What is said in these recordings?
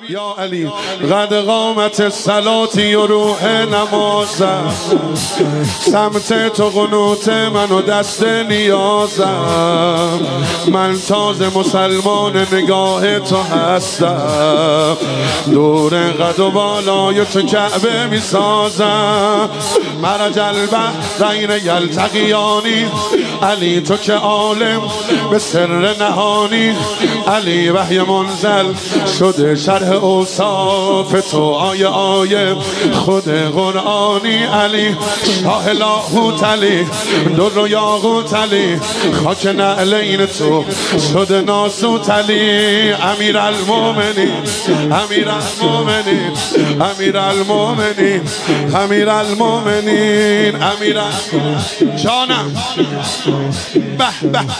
یا علی قد قامت صلاتی و روح نمازم، سمت تو قنوت من و دست نیازم، من تازه مسلمان نگاه تو هستم، دور قد و بالای تو کعبه می سازم، مرج البحرین یلتقیانی، علی تو که عالم به سر نهانی، علی وحی منزل شده شرح اوصاف تو، آیه خود قرآنی، علی شاه لاهوت، علی در و یاقوت، علی خاک نعلین تو شده ناسوت، علی امیر المومنین، امیر المومنین، امیر المومنین، امیر المومنین، امیر جانم به به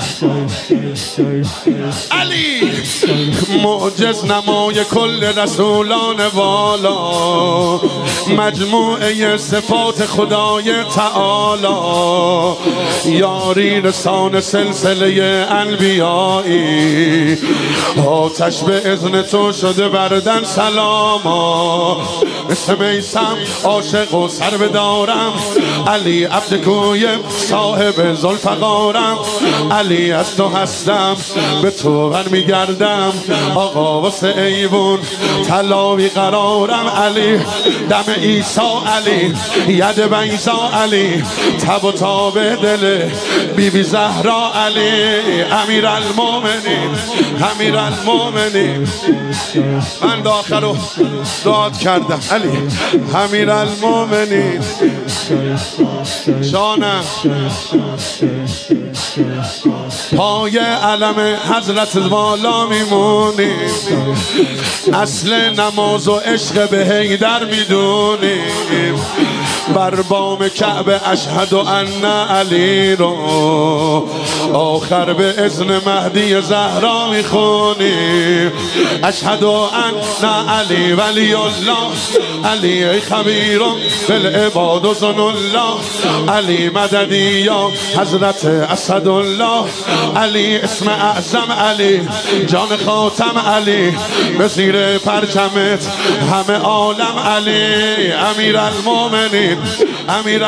علی معجز نمای کل رسولان والا، مجموعه صفات خدای تعالی، یاری رسان سلسله انبیایی، آتش به اذن تو شده بردن سلاما، مثل میسم عاشق و سر بدارم، علی عبد کویم صاحب ذوالفقارم، علی از تو هستم به تو برمیگردم، آقا واسه ایوون طلاوی قرارم، علی دم عیسی، علی ید بیضا، علی تب و تاب دل بی بی زهرا، علی امیر المومنین، امیر المومنین، من داخل رو داد کردم، علی امیر المومنین جانم، پای علم حضرت والا میمونیم، اصل نماز و عشق به حیدر میدونیم، بر بام کعبه اشهد ان علی رو آخر به اذن مهدی زهرا میخونیم، اشهد ان علی ولی الله، علی خبیر بالعباد و ظن الله، علی مددی یا حضرت اسدالله، علی اسم اعظم، علی جان خاتم، علی به زیر پرچمت همه عالم، علی امیر المومنین، امیر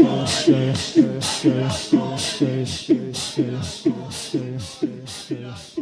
المومنین.